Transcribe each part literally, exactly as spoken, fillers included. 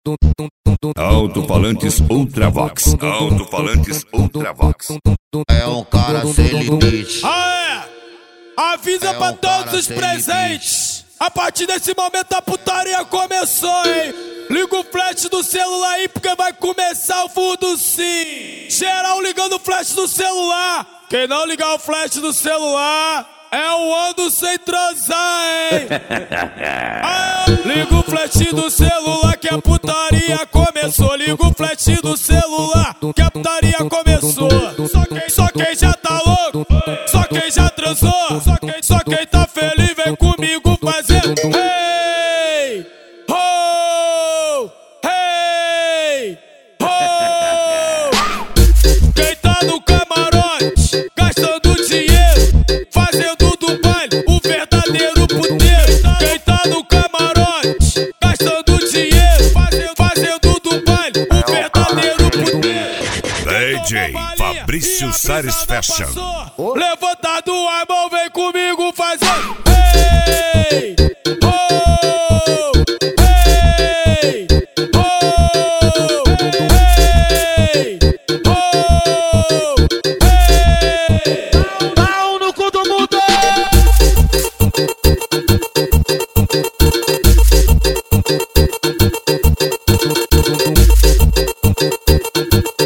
Alto-falantes Ultravox. Alto-falantes Ultravox. É um cara sem limite. Ah, é? Avisa é pra um todos os presentes. Limite. A partir desse momento a putaria começou, hein? Liga o flash do celular aí porque vai começar o fundo sim. Geral ligando o flash do celular. Quem não ligar o flash do celular é o ando sem transar, hein? Ah, liga o flash do celular que a putaria começou. Liga o flash do celular que a putaria começou. Só quem, só quem já tá louco, só quem já transou, só quem, só quem tá feliz vem comigo fazendo. Hey! Ho! Hey! Ho! Quem tá no camarote gastando dinheiro, fazendo do baile o verdadeiro puteiro. Quem tá no camarote gastando dinheiro, fazendo, fazendo do baile o verdadeiro puteiro. D J Fabrício Sares Fashion. Levantado a mão, vem comigo fazendo. Hey! Oh! Hey! Oh! Hey! Oh! Hey! Pau no cu do mundo!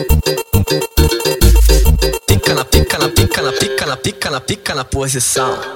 Pica na pica na pica na pica na pica na pica na posição.